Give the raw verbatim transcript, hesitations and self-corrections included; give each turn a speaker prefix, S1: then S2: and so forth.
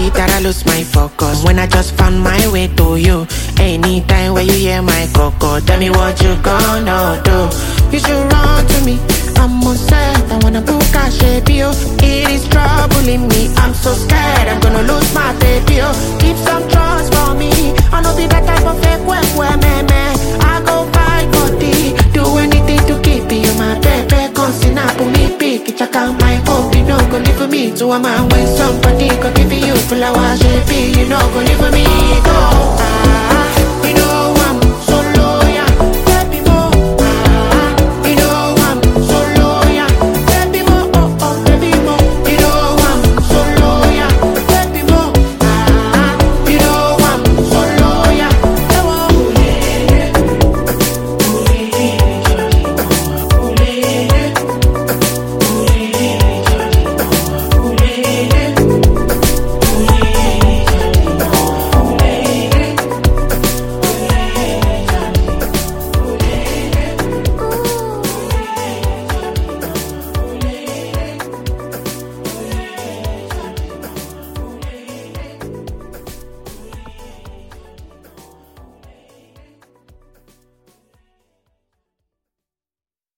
S1: it that I lose my focus when I just found my way to you. Anytime when you hear my coco, tell me what you gonna do. You should run to me, I'm on set, I wanna book a shape you. It is troubling me, I'm so scared I'm gonna lose my baby. Oh, keep some trust for me, I know be that type of fake where where man man. I go buy body, do anything to keep you my baby. Consina for me pick it, check out my hope. You know go live for me, so I'm when somebody go give you full of shape. You know go live for me, go. Ah.